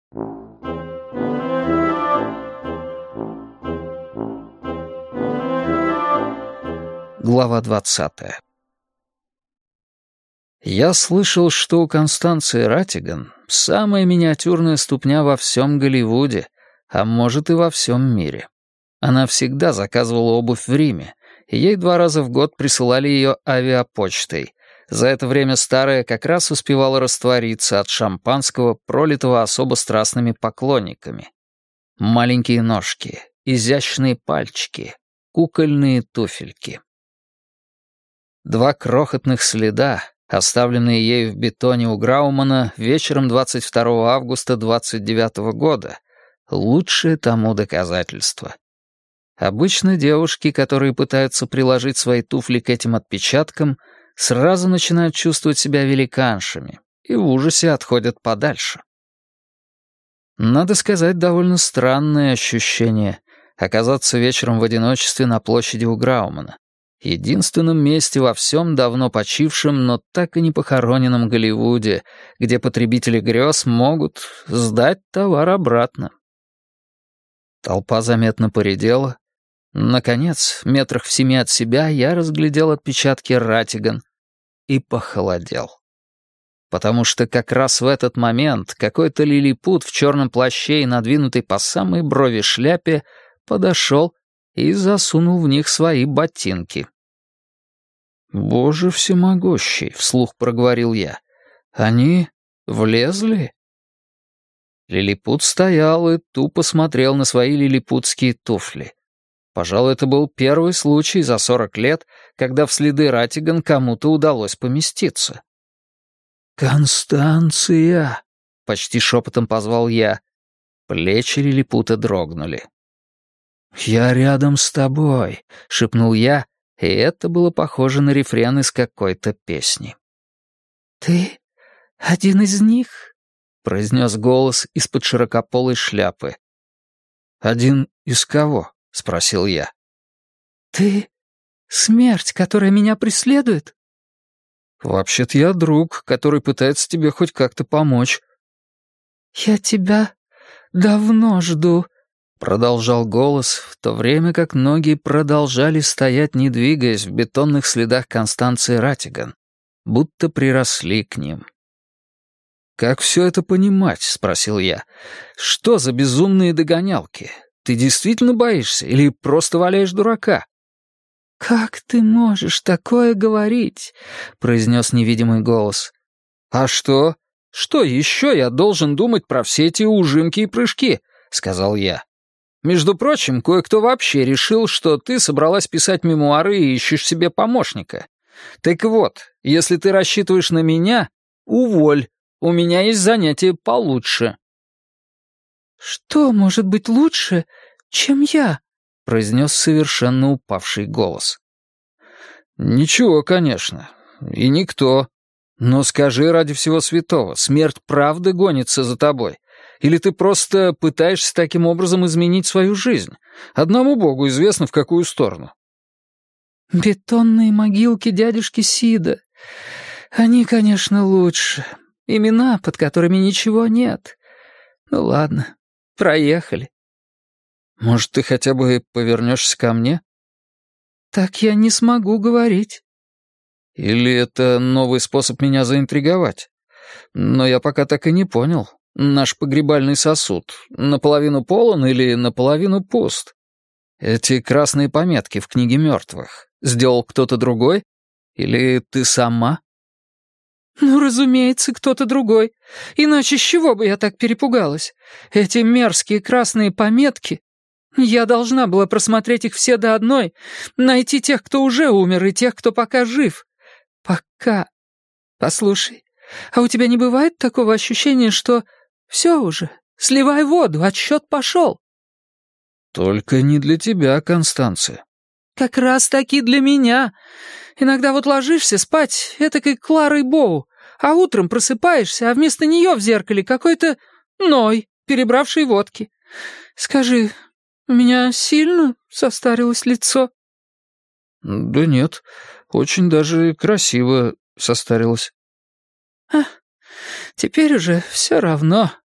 Глава 20. Я слышал, что у Констанции Ратиган самая миниатюрная ступня во всем Голливуде, а может и во всем мире. Она всегда заказывала обувь в Риме, и ей 2 раза в год присылали ее авиапочтой. За это время старая как раз успевала раствориться от шампанского, пролитого особо страстными поклонниками. Маленькие ножки, изящные пальчики, кукольные туфельки. 2 крохотных следа, оставленные ею в бетоне у Граумана вечером 22 августа 29 года, лучшее тому доказательство. Обычно девушки, которые пытаются приложить свои туфли к этим отпечаткам, сразу начинают чувствовать себя великаншами и в ужасе отходят подальше. Надо сказать, довольно странное ощущение — оказаться вечером в одиночестве на площади у Граумана, единственном месте во всем давно почившем, но так и не похороненном Голливуде, где потребители грез могут сдать товар обратно. Толпа заметно поредела. Наконец, метрах в 7 от себя я разглядел отпечатки Ратиган и похолодел. Потому что как раз в этот момент какой-то лилипут в черном плаще и надвинутой по самой брови шляпе подошел и засунул в них свои ботинки. «Боже всемогущий!» — вслух проговорил я. «Они влезли?» Лилипут стоял и тупо смотрел на свои лилипутские туфли. Пожалуй, это был первый случай за 40 лет, когда в следы Ратиган кому-то удалось поместиться. «Констанция!» — почти шепотом позвал я. Плечи лилипута дрогнули. «Я рядом с тобой», — шепнул я, и это было похоже на рефрен из какой-то песни. «Ты один из них?» — произнес голос из-под широкополой шляпы. «Один из кого?» — спросил я. «Ты смерть, которая меня преследует?» «Вообще-то я друг, который пытается тебе хоть как-то помочь». «Я тебя давно жду», — продолжал голос, в то время как ноги продолжали стоять, не двигаясь в бетонных следах Констанции Ратиган, будто приросли к ним. «Как все это понимать?» — спросил я. «Что за безумные догонялки? Ты действительно боишься или просто валяешь дурака?» «Как ты можешь такое говорить?» — произнес невидимый голос. «А что? Что еще я должен думать про все эти ужимки и прыжки?» — сказал я. «Между прочим, кое-кто вообще решил, что ты собралась писать мемуары и ищешь себе помощника. Так вот, если ты рассчитываешь на меня, уволь, у меня есть занятие получше». «Что может быть лучше, чем я?» — произнес совершенно упавший голос. «Ничего, конечно. И никто. Но скажи ради всего святого, смерть правда гонится за тобой? Или ты просто пытаешься таким образом изменить свою жизнь? Одному Богу известно, в какую сторону». «Бетонные могилки дядюшки Сида. Они, конечно, лучше. Имена, под которыми ничего нет. Ну ладно, проехали». «Может, ты хотя бы повернешься ко мне?» «Так я не смогу говорить». «Или это новый способ меня заинтриговать? Но я пока так и не понял. Наш погребальный сосуд наполовину полон или наполовину пуст? Эти красные пометки в книге мертвых сделал кто-то другой? Или ты сама?» «Ну, разумеется, кто-то другой. Иначе с чего бы я так перепугалась? Эти мерзкие красные пометки... Я должна была просмотреть их все до одной, найти тех, кто уже умер, и тех, кто пока жив. Пока. Послушай, а у тебя не бывает такого ощущения, что все уже, сливай воду, отсчет пошел?» «Только не для тебя, Констанция». «Как раз-таки для меня. Иногда вот ложишься спать этакой Кларой Боу, а утром просыпаешься, а вместо нее в зеркале какой-то Ной, перебравший водки. Скажи, у меня сильно состарилось лицо?» «Да нет, очень даже красиво состарилось». «А, теперь уже все равно.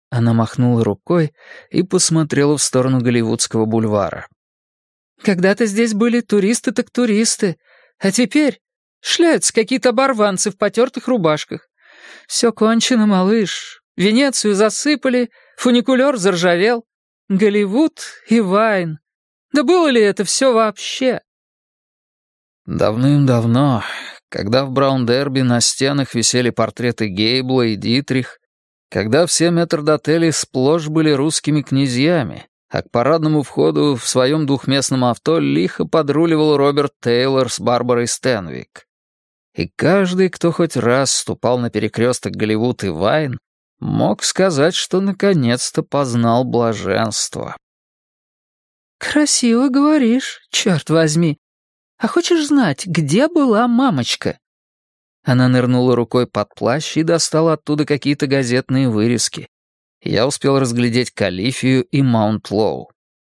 Она махнула рукой и посмотрела в сторону Голливудского бульвара. «Когда-то здесь были туристы так туристы, а теперь шляются какие-то оборванцы в потертых рубашках. Все кончено, малыш. Венецию засыпали, фуникулер заржавел. Голливуд и Вайн. Да было ли это все вообще?» Давным-давно, когда в Браун-Дерби на стенах висели портреты Гейбла и Дитрих, когда все метрдотели сплошь были русскими князьями, а к парадному входу в своем двухместном авто лихо подруливал Роберт Тейлор с Барбарой Стэнвик. И каждый, кто хоть раз ступал на перекресток Голливуд и Вайн, мог сказать, что наконец-то познал блаженство. «Красиво говоришь, черт возьми. А хочешь знать, где была мамочка?» Она нырнула рукой под плащ и достала оттуда какие-то газетные вырезки. Я успел разглядеть Калифию и Маунт-Лоу.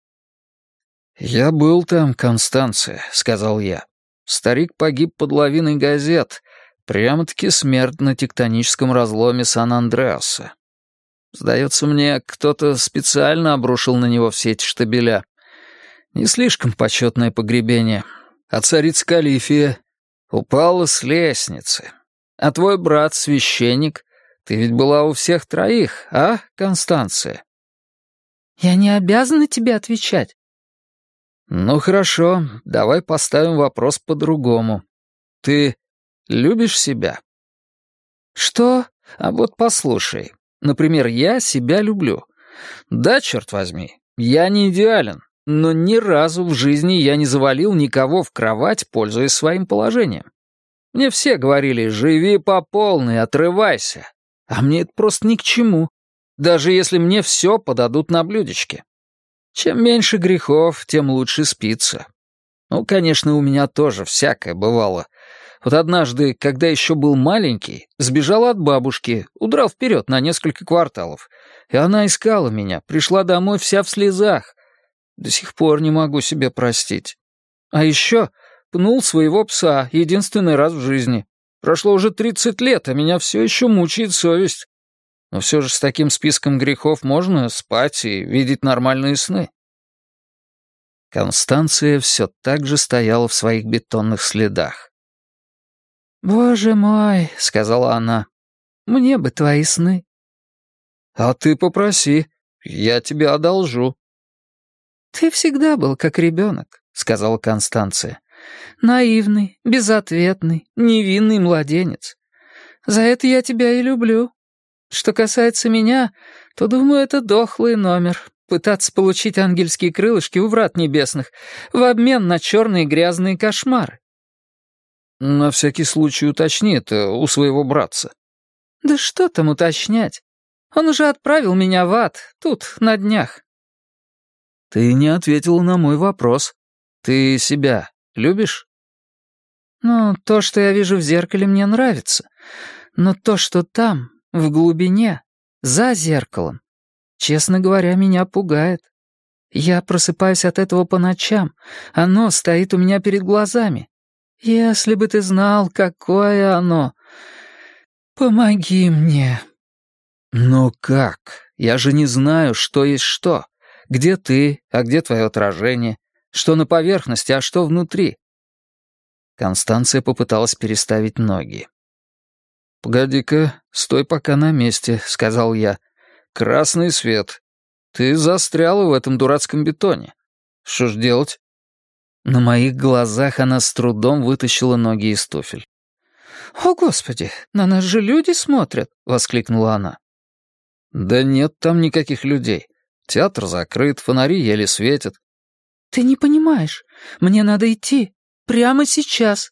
«Я был там, Констанция», — сказал я. «Старик погиб под лавиной газет. Прямо-таки смерть на тектоническом разломе Сан-Андреаса. Сдается мне, кто-то специально обрушил на него все эти штабеля. Не слишком почетное погребение. А царица Калифия упала с лестницы. А твой брат, священник, ты ведь была у всех троих, а, Констанция?» «Я не обязана тебе отвечать». «Ну хорошо, давай поставим вопрос по-другому. Ты любишь себя?» «Что? А вот послушай. Например, я себя люблю. Да, черт возьми, я не идеален, но ни разу в жизни я не завалил никого в кровать, пользуясь своим положением. Мне все говорили: живи по полной, отрывайся. А мне это просто ни к чему, даже если мне все подадут на блюдечке. Чем меньше грехов, тем лучше спится. Ну, конечно, у меня тоже всякое бывало. Вот однажды, когда еще был маленький, сбежал от бабушки, удрал вперед на несколько кварталов. И она искала меня, пришла домой вся в слезах. До сих пор не могу себе простить. А еще пнул своего пса единственный раз в жизни. Прошло уже 30 лет, а меня все еще мучает совесть. Но все же с таким списком грехов можно спать и видеть нормальные сны. Констанция все так же стояла в своих бетонных следах. «Боже мой», — сказала она, — «мне бы твои сны». «А ты попроси, я тебе одолжу». «Ты всегда был как ребенок», — сказала Констанция. «Наивный, безответный, невинный младенец. За это я тебя и люблю. Что касается меня, то, думаю, это дохлый номер. Пытаться получить ангельские крылышки у врат небесных в обмен на черные грязные кошмары». «На всякий случай уточни это у своего братца». «Да что там уточнять? Он уже отправил меня в ад, тут, на днях». «Ты не ответила на мой вопрос. Ты себя любишь?» «Ну, то, что я вижу в зеркале, мне нравится. Но то, что там, в глубине, за зеркалом, честно говоря, меня пугает. Я просыпаюсь от этого по ночам. Оно стоит у меня перед глазами. Если бы ты знал, какое оно. Помоги мне». «Но как? Я же не знаю, что есть что. Где ты, а где твое отражение? Что на поверхности, а что внутри?» Констанция попыталась переставить ноги. «Погоди-ка, стой пока на месте», — сказал я. «Красный свет. Ты застряла в этом дурацком бетоне. Что ж делать?» На моих глазах она с трудом вытащила ноги из туфель. «О, Господи, на нас же люди смотрят!» — воскликнула она. «Да нет там никаких людей. Театр закрыт, фонари еле светят». «Ты не понимаешь. Мне надо идти. Прямо сейчас».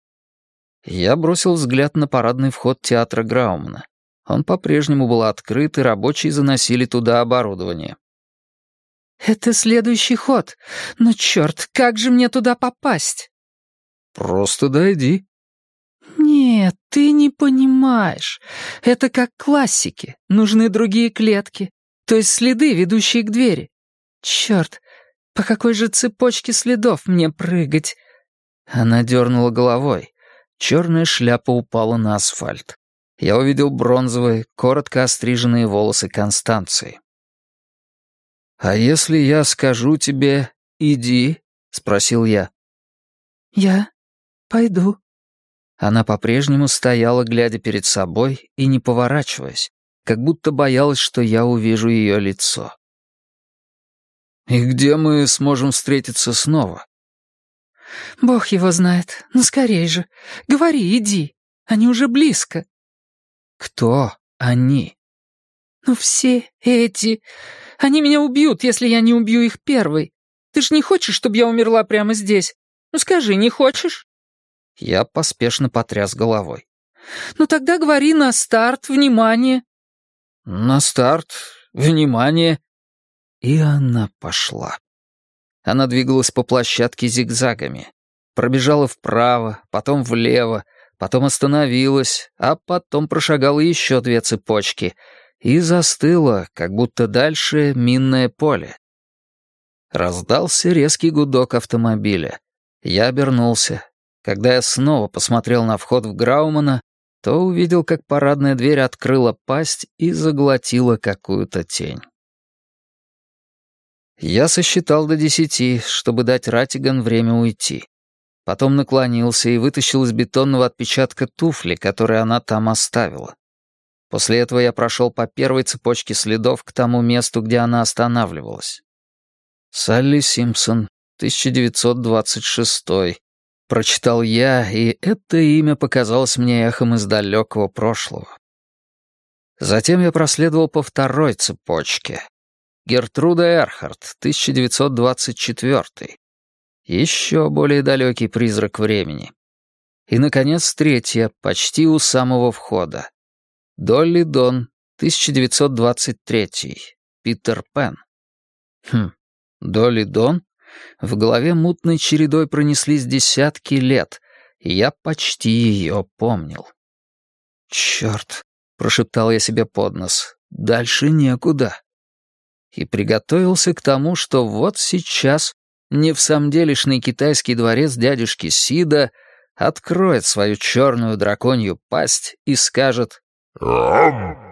Я бросил взгляд на парадный вход театра Граумана. Он по-прежнему был открыт, и рабочие заносили туда оборудование. «Это следующий ход. Но черт, как же мне туда попасть?» «Просто дойди». «Нет, ты не понимаешь. Это как классики. Нужны другие клетки, то есть следы, ведущие к двери. Черт, по какой же цепочке следов мне прыгать?» Она дернула головой. Черная шляпа упала на асфальт. Я увидел бронзовые, коротко остриженные волосы Констанции. «А если я скажу тебе «иди»?» — спросил я. «Я пойду». Она по-прежнему стояла, глядя перед собой и не поворачиваясь, как будто боялась, что я увижу ее лицо. «И где мы сможем встретиться снова?» «Бог его знает. Ну, скорей же. Говори, иди. Они уже близко». «Кто они?» «Ну, все эти. Они меня убьют, если я не убью их первой. Ты ж не хочешь, чтобы я умерла прямо здесь? Ну, скажи, не хочешь?» Я поспешно потряс головой. «Ну, тогда говори на старт, внимание». «На старт, внимание!» И она пошла. Она двигалась по площадке зигзагами. Пробежала вправо, потом влево, потом остановилась, а потом прошагала еще 2 цепочки и застыла, как будто дальше минное поле. Раздался резкий гудок автомобиля. Я обернулся. Когда я снова посмотрел на вход в Граумана, то увидел, как парадная дверь открыла пасть и заглотила какую-то тень. Я сосчитал до 10, чтобы дать Ратиган время уйти. Потом наклонился и вытащил из бетонного отпечатка туфли, которые она там оставила. После этого я прошел по первой цепочке следов к тому месту, где она останавливалась. «Салли Симпсон, 1926», прочитал я, и это имя показалось мне эхом из далекого прошлого. Затем я проследовал по второй цепочке. Гертруда Эрхард, 1924. Еще более далекий призрак времени. И, наконец, третья, почти у самого входа. Долли Дон, 1923. Питер Пен. Долли Дон? В голове мутной чередой пронеслись десятки лет, и я почти ее помнил. «Черт!» — прошептал я себе под нос. «Дальше некуда». И приготовился к тому, что вот сейчас невсамделишный китайский дворец дядюшки Сида откроет свою черную драконью пасть и скажет «Ам!»